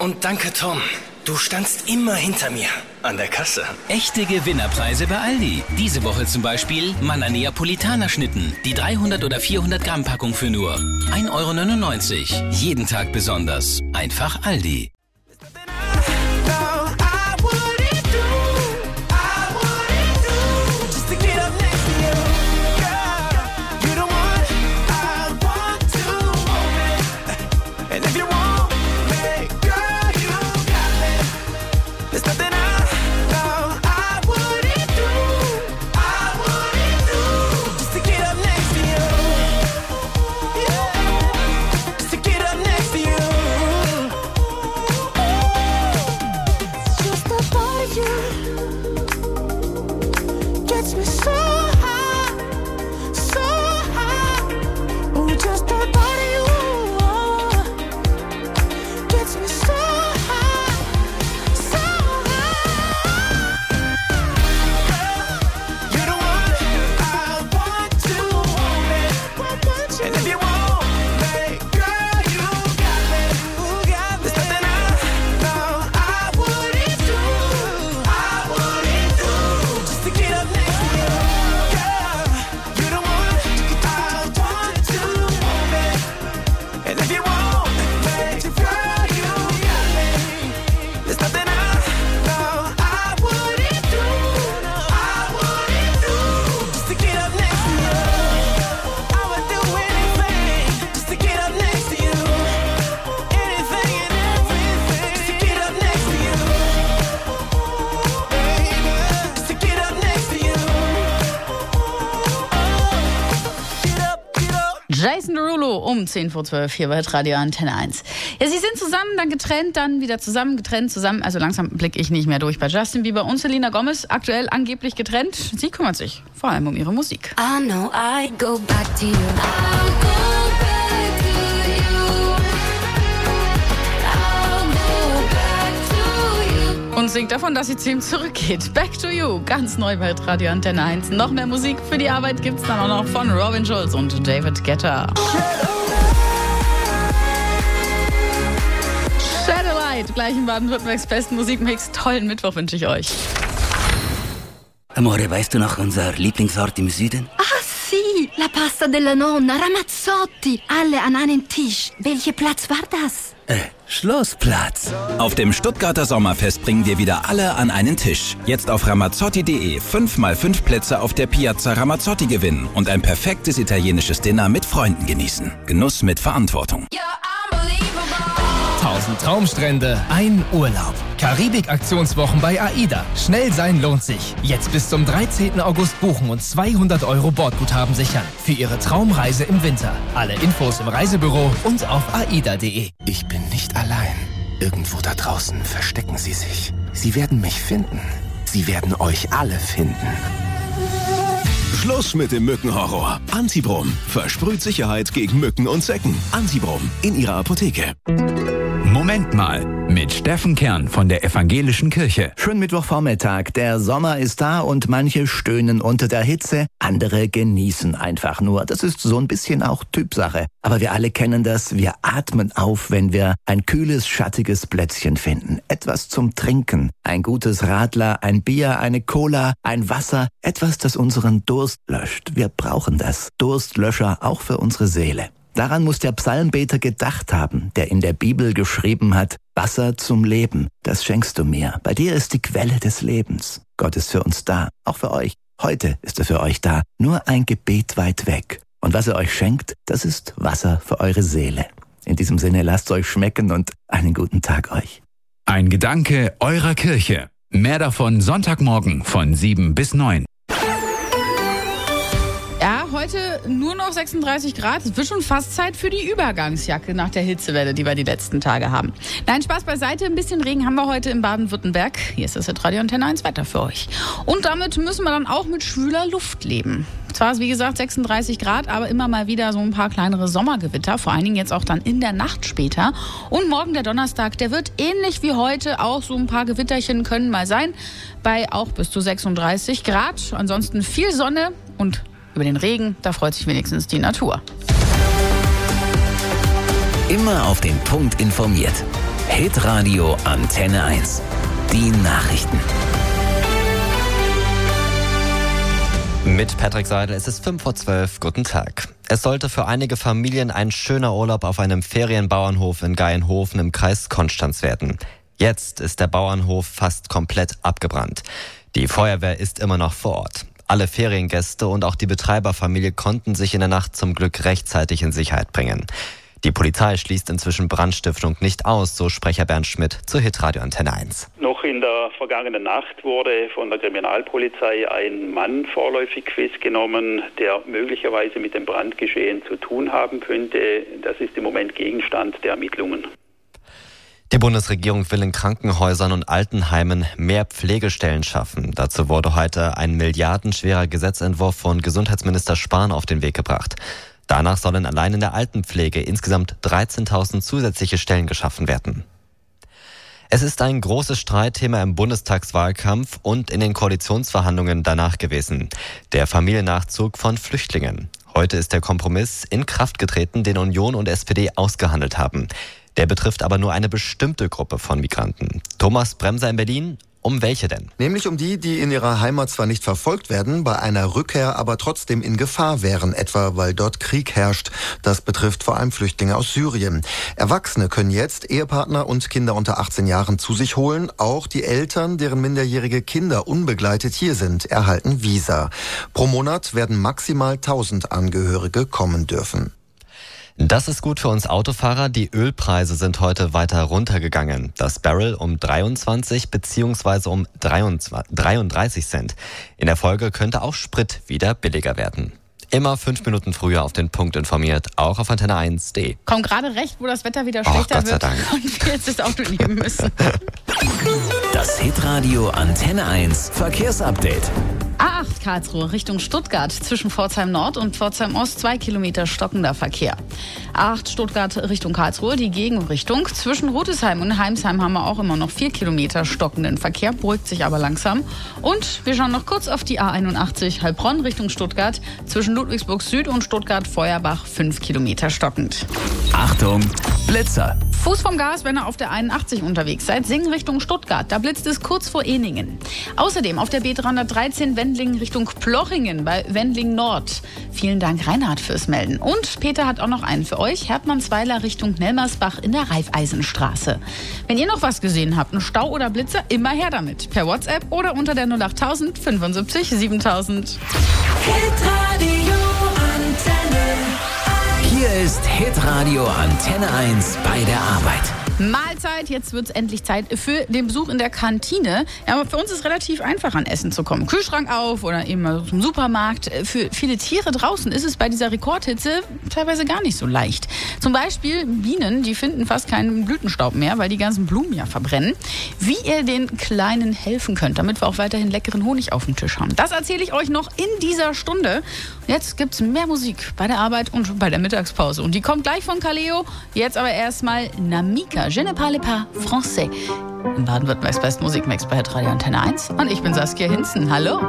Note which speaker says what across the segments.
Speaker 1: Und danke, Tom. Du standst immer hinter mir. An der Kasse.
Speaker 2: Echte Gewinnerpreise bei Aldi. Diese Woche zum Beispiel Manna Neapolitaner Schnitten. Die 300 oder 400 Gramm Packung für nur 1,99 €. Jeden Tag besonders. Einfach Aldi.
Speaker 3: Jason Derulo um 10:12 hier bei Radio Antenne 1. Ja, sie sind zusammen, dann getrennt, dann wieder zusammen, getrennt, zusammen. Also langsam blicke ich nicht mehr durch bei Justin Bieber und Selena Gomez. Aktuell angeblich getrennt. Sie kümmert sich vor allem um ihre Musik.
Speaker 4: I know I'd go back to you.
Speaker 3: Und singt davon, dass sie zu ihm zurückgeht. Back to You, ganz neu bei Radio Antenne 1. Noch mehr Musik für die Arbeit gibt's dann auch noch von Robin Schulz und David Guetta. Satellite, gleich in Baden-Württembergs besten Musikmix. Tollen Mittwoch wünsche ich euch.
Speaker 5: Amore, weißt du noch unser Lieblingsort im Süden?
Speaker 4: Ah, sì, la pasta della nonna, Ramazzotti. Alle an einem Tisch. Welcher Platz war das?
Speaker 5: Schlossplatz.
Speaker 2: Auf dem Stuttgarter Sommerfest bringen wir wieder alle an einen Tisch. Jetzt auf ramazzotti.de 5x5 Plätze auf der Piazza Ramazzotti gewinnen und ein perfektes italienisches Dinner mit Freunden genießen. Genuss mit Verantwortung.
Speaker 6: 1000 Traumstrände, ein Urlaub. Karibik-Aktionswochen bei AIDA. Schnell sein lohnt sich. Jetzt bis zum 13. August buchen und 200 € Bordguthaben sichern. Für Ihre Traumreise im Winter. Alle Infos im Reisebüro und auf aida.de.
Speaker 7: Ich bin nicht allein. Irgendwo da draußen verstecken sie sich. Sie werden mich finden. Sie werden euch alle finden.
Speaker 8: Schluss mit dem Mückenhorror. Antibrom versprüht Sicherheit gegen Mücken und Zecken. Antibrom in Ihrer Apotheke.
Speaker 9: Moment mal, mit Steffen Kern von der Evangelischen Kirche.
Speaker 10: Schönen Mittwochvormittag. Der Sommer ist da und manche stöhnen unter der Hitze, andere genießen einfach nur. Das ist so ein bisschen auch Typsache. Aber wir alle kennen das. Wir atmen auf, wenn wir ein kühles, schattiges Plätzchen finden. Etwas zum Trinken. Ein gutes Radler, ein Bier, eine Cola, ein Wasser. Etwas, das unseren Durst löscht. Wir brauchen das. Durstlöscher auch für unsere Seele. Daran muss der Psalmbeter gedacht haben, der in der Bibel geschrieben hat, Wasser zum Leben, das schenkst du mir. Bei dir ist die Quelle des Lebens. Gott ist für uns da, auch für euch. Heute ist er für euch da, nur ein Gebet weit weg. Und was er euch schenkt, das ist Wasser für eure Seele. In diesem Sinne, lasst euch schmecken und einen guten Tag euch.
Speaker 9: Ein Gedanke eurer Kirche. Mehr davon Sonntagmorgen von 7 bis 9.
Speaker 3: Ja, heute nur noch 36 Grad. Es wird schon fast Zeit für die Übergangsjacke nach der Hitzewelle, die wir die letzten Tage haben. Nein, Spaß beiseite. Ein bisschen Regen haben wir heute in Baden-Württemberg. Hier ist das Radio Antenne 1 Wetter für euch. Und damit müssen wir dann auch mit schwüler Luft leben. Zwar ist, wie gesagt, 36 Grad, aber immer mal wieder so ein paar kleinere Sommergewitter. Vor allen Dingen jetzt auch dann in der Nacht später. Und morgen der Donnerstag, der wird ähnlich wie heute auch so ein paar Gewitterchen können mal sein. Bei auch bis zu 36 Grad. Ansonsten viel Sonne und über den Regen, da freut sich wenigstens die Natur.
Speaker 5: Immer auf den Punkt informiert. Hitradio Antenne 1. Die Nachrichten.
Speaker 11: Mit Patrick Seidel, es ist 11:05 Uhr. Guten Tag. Es sollte für einige Familien ein schöner Urlaub auf einem Ferienbauernhof in Gaienhofen im Kreis Konstanz werden. Jetzt ist der Bauernhof fast komplett abgebrannt. Die Feuerwehr ist immer noch vor Ort. Alle Feriengäste und auch die Betreiberfamilie konnten sich in der Nacht zum Glück rechtzeitig in Sicherheit bringen. Die Polizei schließt inzwischen Brandstiftung nicht aus, so Sprecher Bernd Schmidt zur Hitradio Antenne 1.
Speaker 12: Noch in der vergangenen Nacht wurde von der Kriminalpolizei ein Mann vorläufig festgenommen, der möglicherweise mit dem Brandgeschehen zu tun haben könnte. Das ist im Moment Gegenstand der Ermittlungen.
Speaker 11: Die Bundesregierung will in Krankenhäusern und Altenheimen mehr Pflegestellen schaffen. Dazu wurde heute ein milliardenschwerer Gesetzentwurf von Gesundheitsminister Spahn auf den Weg gebracht. Danach sollen allein in der Altenpflege insgesamt 13.000 zusätzliche Stellen geschaffen werden. Es ist ein großes Streitthema im Bundestagswahlkampf und in den Koalitionsverhandlungen danach gewesen. Der Familiennachzug von Flüchtlingen. Heute ist der Kompromiss in Kraft getreten, den Union und SPD ausgehandelt haben. Der betrifft aber nur eine bestimmte Gruppe von Migranten. Thomas Bremser in Berlin. Um welche denn?
Speaker 13: Nämlich um die, die in ihrer Heimat zwar nicht verfolgt werden, bei einer Rückkehr aber trotzdem in Gefahr wären, etwa weil dort Krieg herrscht. Das betrifft vor allem Flüchtlinge aus Syrien. Erwachsene können jetzt Ehepartner und Kinder unter 18 Jahren zu sich holen. Auch die Eltern, deren minderjährige Kinder unbegleitet hier sind, erhalten Visa. Pro Monat werden maximal 1000 Angehörige kommen dürfen.
Speaker 11: Das ist gut für uns Autofahrer. Die Ölpreise sind heute weiter runtergegangen. Das Barrel um 23 bzw. um 33 Cent. In der Folge könnte auch Sprit wieder billiger werden. Immer 5 Minuten früher auf den Punkt informiert, auch auf antenne1.de.
Speaker 3: Komm gerade recht, wo das Wetter wieder schlechter
Speaker 11: Gott sei
Speaker 3: wird
Speaker 11: Dank.
Speaker 3: und wir jetzt das Auto nehmen müssen.
Speaker 5: Das Hitradio Antenne 1 Verkehrsupdate.
Speaker 3: A8 Karlsruhe Richtung Stuttgart zwischen Pforzheim Nord und Pforzheim Ost 2 Kilometer stockender Verkehr. A8 Stuttgart Richtung Karlsruhe, die Gegenrichtung. Zwischen Rüdesheim und Heimsheim haben wir auch immer noch 4 Kilometer stockenden Verkehr, beruhigt sich aber langsam. Und wir schauen noch kurz auf die A81 Heilbronn Richtung Stuttgart zwischen Ludwigsburg Süd und Stuttgart-Feuerbach 5 Kilometer stockend.
Speaker 5: Achtung, Blitzer!
Speaker 3: Fuß vom Gas, wenn ihr auf der 81 unterwegs seid, Singen Richtung Stuttgart. Da blitzt es kurz vor Eningen. Außerdem auf der B313 Wendlingen Richtung Plochingen bei Wendling Nord. Vielen Dank, Reinhard, fürs Melden. Und Peter hat auch noch einen für euch. Hertmannsweiler Richtung Nelmersbach in der Raiffeisenstraße. Wenn ihr noch was gesehen habt, einen Stau oder Blitzer, immer her damit. Per WhatsApp oder unter der 08000 75 7000.
Speaker 14: Hitradio Antenne 1.
Speaker 5: Hier ist Hitradio Antenne 1 bei der Arbeit.
Speaker 3: Mahlzeit, jetzt wird es endlich Zeit für den Besuch in der Kantine. Ja, aber für uns ist es relativ einfach, an Essen zu kommen. Kühlschrank auf oder eben mal zum Supermarkt. Für viele Tiere draußen ist es bei dieser Rekordhitze teilweise gar nicht so leicht. Zum Beispiel Bienen, die finden fast keinen Blütenstaub mehr, weil die ganzen Blumen ja verbrennen. Wie ihr den Kleinen helfen könnt, damit wir auch weiterhin leckeren Honig auf dem Tisch haben. Das erzähle ich euch noch in dieser Stunde. Jetzt gibt es mehr Musik bei der Arbeit und bei der Mittagspause. Und die kommt gleich von Kaleo. Jetzt aber erstmal Namika. Je ne parle pas français. Im Baden-Württembergs besten Musikmix bei Radio Antenne 1. Und ich bin Saskia Hinzen. Hallo.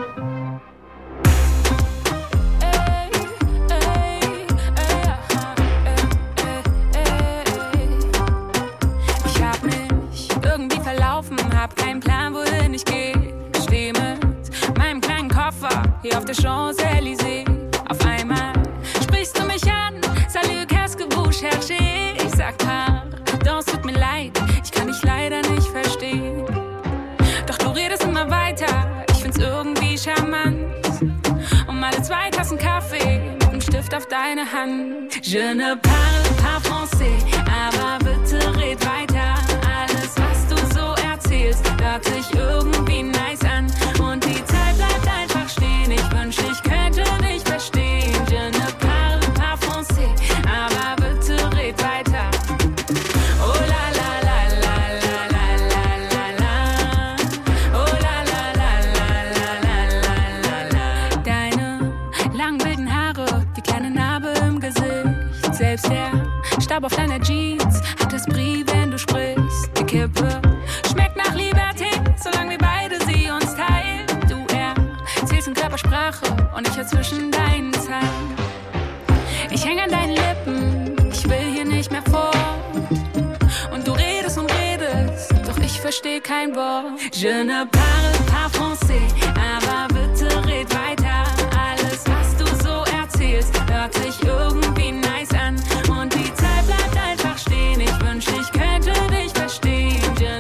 Speaker 15: Ich hab mich irgendwie verlaufen, hab keinen Plan, wohin ich gehe. Steh mit meinem kleinen Koffer hier auf der Champs-Élysées. Auf einmal sprichst du mich an. Salut, qu'est-ce que vous cherchez? Ich sag pardon, es tut mir leid, ich kann dich leider nicht verstehen. Doch du redest immer weiter, ich find's irgendwie charmant. Um alle 2 Tassen Kaffee mit einem Stift auf deine Hand. Je ne parle pas français, aber bitte red weiter. Alles, was du so erzählst, hört sich irgendwie nice an. Und die Zeit bleibt einfach stehen, ich wünschte, ich könnte dich verstehen. Je ne parle pas français, aber bitte red weiter. Oh la la la la la la la la. Oh la la la la la la la. Deine langen wilden Haare, die kleine Narbe im Gesicht. Selbst der Staub auf deiner Jeans hat Esprit, wenn du sprichst. Die Kippe schmeckt nach Liberté, solange wir beide sie uns teilen. Du erzählst in Körpersprache und ich hör zwischen deinen Zeilen. Ich häng an deinen Lippen, ich will hier nicht mehr fort. Und du redest versteh kein Wort. Je ne parle pas français, aber bitte red weiter. Alles, was du so erzählst, hört sich